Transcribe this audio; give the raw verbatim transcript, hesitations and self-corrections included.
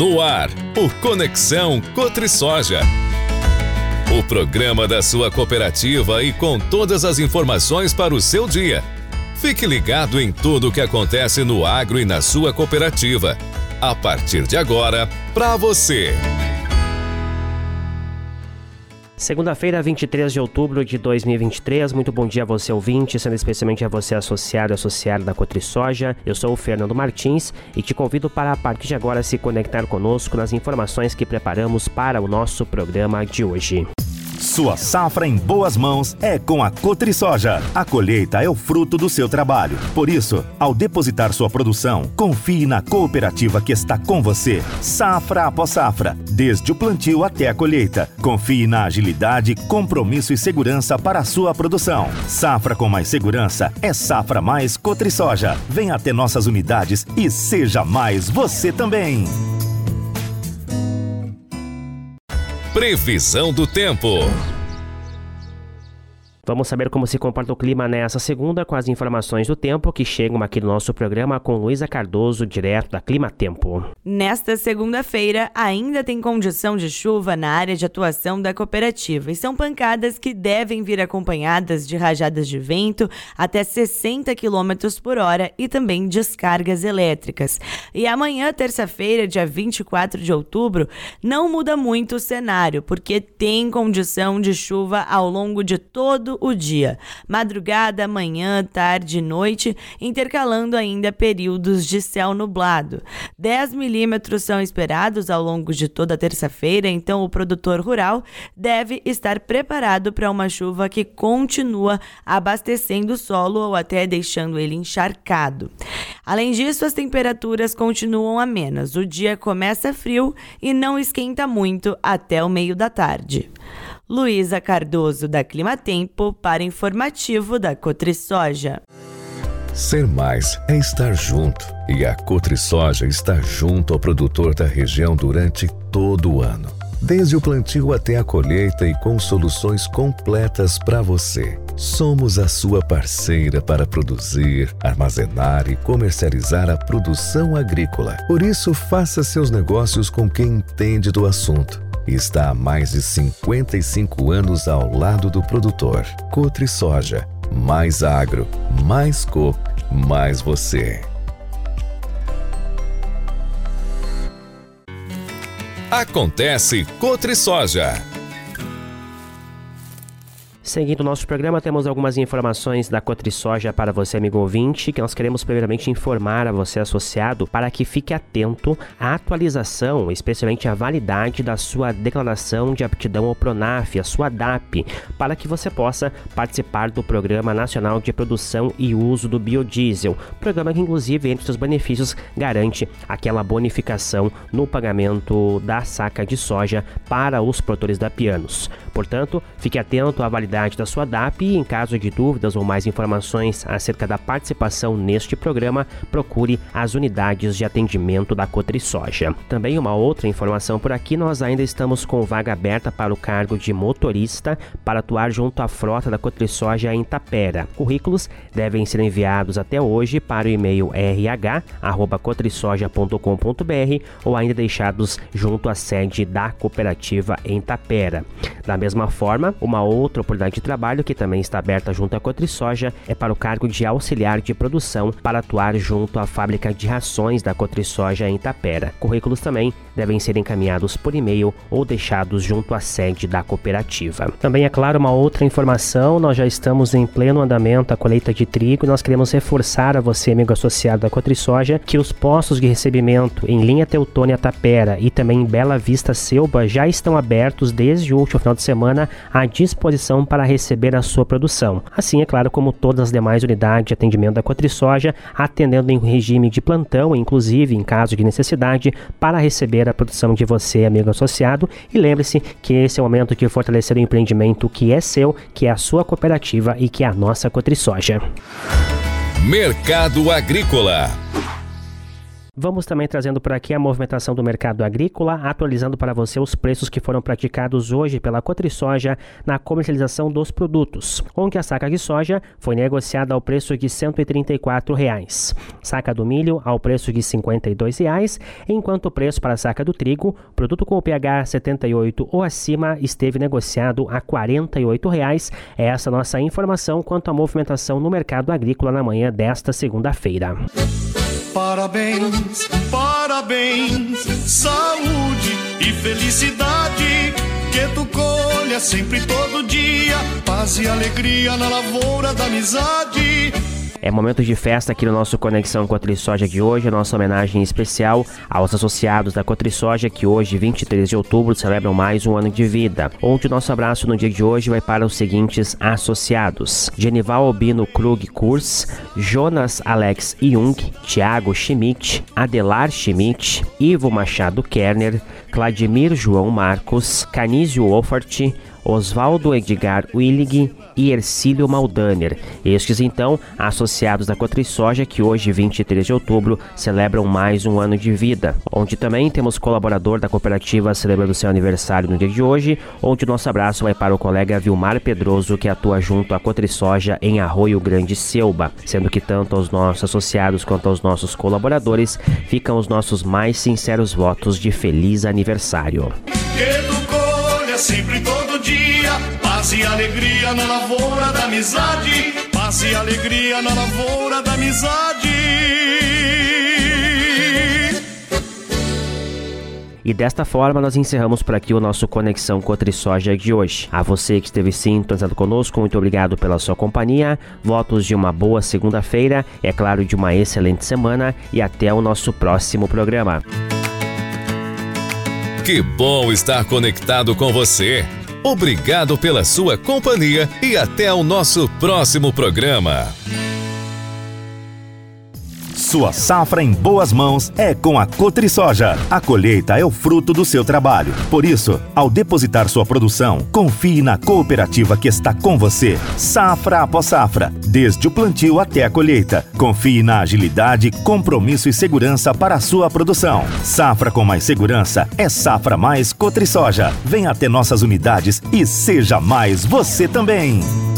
No ar, o Conexão CotriSoja. O programa da sua cooperativa e com todas as informações para o seu dia. Fique ligado em tudo o que acontece no agro e na sua cooperativa. A partir de agora, para você. Segunda-feira, vinte e três de outubro de dois mil e vinte e três. Muito bom dia a você, ouvinte, sendo especialmente a você associado e associado da CotriSoja. Eu sou o Fernando Martins e te convido para, a partir de agora, se conectar conosco nas informações que preparamos para o nosso programa de hoje. Sua safra em boas mãos é com a CotriSoja. A colheita é o fruto do seu trabalho. Por isso, ao depositar sua produção, confie na cooperativa que está com você, safra após safra, desde o plantio até a colheita. Confie na agilidade, compromisso e segurança para a sua produção. Safra com mais segurança é safra mais CotriSoja. Venha até nossas unidades e seja mais você também. Previsão do tempo. Vamos saber como se comporta o clima nessa segunda com as informações do tempo que chegam aqui no nosso programa com Luísa Cardoso, direto da Clima Tempo. Nesta segunda-feira, ainda tem condição de chuva na área de atuação da cooperativa e são pancadas que devem vir acompanhadas de rajadas de vento até sessenta quilômetros por hora e também descargas elétricas. E amanhã, terça-feira, dia vinte e quatro de outubro, não muda muito o cenário, porque tem condição de chuva ao longo de todo o dia, madrugada, manhã, tarde e noite, intercalando ainda períodos de céu nublado. dez milímetros são esperados ao longo de toda a terça-feira, então o produtor rural deve estar preparado para uma chuva que continua abastecendo o solo ou até deixando ele encharcado. Além disso, as temperaturas continuam amenas. O dia começa frio e não esquenta muito até o meio da tarde. Luísa Cardoso, da Clima Tempo, para informativo da CotriSoja. Ser mais é estar junto. E a CotriSoja está junto ao produtor da região durante todo o ano. Desde o plantio até a colheita e com soluções completas para você. Somos a sua parceira para produzir, armazenar e comercializar a produção agrícola. Por isso, faça seus negócios com quem entende do assunto. Está há mais de cinquenta e cinco anos ao lado do produtor. CotriSoja. Mais agro, mais coop, mais você. Acontece CotriSoja. Seguindo o nosso programa, temos algumas informações da CotriSoja para você, amigo ouvinte, que nós queremos primeiramente informar a você, associado, para que fique atento à atualização, especialmente à validade da sua declaração de aptidão ao PRONAF, a sua D A P, para que você possa participar do Programa Nacional de Produção e Uso do Biodiesel, programa que, inclusive, entre seus benefícios, garante aquela bonificação no pagamento da saca de soja para os produtores dapianos. Portanto, fique atento à validade da sua D A P e, em caso de dúvidas ou mais informações acerca da participação neste programa, procure as unidades de atendimento da CotriSoja. Também uma outra informação por aqui, nós ainda estamos com vaga aberta para o cargo de motorista para atuar junto à frota da CotriSoja em Tapera. Currículos devem ser enviados até hoje para o e-mail r h arroba cotrisoja ponto com ponto b r ou ainda deixados junto à sede da cooperativa em Tapera. Da mesma forma, uma outra oportunidade de trabalho que também está aberta junto à CotriSoja é para o cargo de auxiliar de produção para atuar junto à fábrica de rações da CotriSoja em Tapera. Currículos também devem ser encaminhados por e-mail ou deixados junto à sede da cooperativa. Também, é claro, uma outra informação, nós já estamos em pleno andamento a colheita de trigo e nós queremos reforçar a você, amigo associado da CotriSoja, que os postos de recebimento em Linha Teutônia Tapera e também em Bela Vista Selba já estão abertos desde o último final de semana à disposição para receber a sua produção. Assim, é claro, como todas as demais unidades de atendimento da CotriSoja, atendendo em regime de plantão, inclusive em caso de necessidade, para receber a produção de você, amigo associado. E lembre-se que esse é o momento de fortalecer o empreendimento que é seu, que é a sua cooperativa e que é a nossa CotriSoja. Mercado Agrícola. Vamos também trazendo por aqui a movimentação do mercado agrícola, atualizando para você os preços que foram praticados hoje pela Cotrisoja na comercialização dos produtos, onde a saca de soja foi negociada ao preço de cento e trinta e quatro reais, saca do milho ao preço de cinquenta e dois reais, enquanto o preço para a saca do trigo, produto com o pH setenta e oito ou acima, esteve negociado a quarenta e oito reais. É essa nossa informação quanto à movimentação no mercado agrícola na manhã desta segunda-feira. Parabéns, parabéns, saúde e felicidade, que tu colha sempre todo dia, paz e alegria na lavoura da amizade. É momento de festa aqui no nosso Conexão Cotrisoja de hoje, a nossa homenagem especial aos associados da Cotrisoja que hoje, vinte e três de outubro, celebram mais um ano de vida, onde o nosso abraço no dia de hoje vai para os seguintes associados: Genival Albino Krug Kurs, Jonas Alex Jung, Thiago Schmidt, Adelar Schmidt, Ivo Machado Kerner, Vladimir João Marcos, Canísio Wolfert, Oswaldo Edgar Willig e Ercílio Maldaner. Estes, então, associados da Cotrisoja que hoje, vinte e três de outubro, celebram mais um ano de vida, onde também temos colaborador da cooperativa celebrando seu aniversário no dia de hoje, onde o nosso abraço vai para o colega Vilmar Pedroso, que atua junto à Cotrisoja em Arroio Grande Selba, sendo que tanto aos nossos associados quanto aos nossos colaboradores ficam os nossos mais sinceros votos de feliz aniversário. Que tu colha sempre todo dia, paz e alegria na lavoura da amizade, paz e alegria na lavoura da amizade. E desta forma nós encerramos por aqui o nosso Conexão Cotrisoja de hoje. A você que esteve sintonizado conosco, muito obrigado pela sua companhia, votos de uma boa segunda-feira, é claro, de uma excelente semana, e até o nosso próximo programa. Que bom estar conectado com você. Obrigado pela sua companhia e até o nosso próximo programa. Sua safra em boas mãos é com a Cotrisoja. A colheita é o fruto do seu trabalho. Por isso, ao depositar sua produção, confie na cooperativa que está com você, safra após safra, desde o plantio até a colheita. Confie na agilidade, compromisso e segurança para a sua produção. Safra com mais segurança é safra mais Cotrisoja. Venha até nossas unidades e seja mais você também.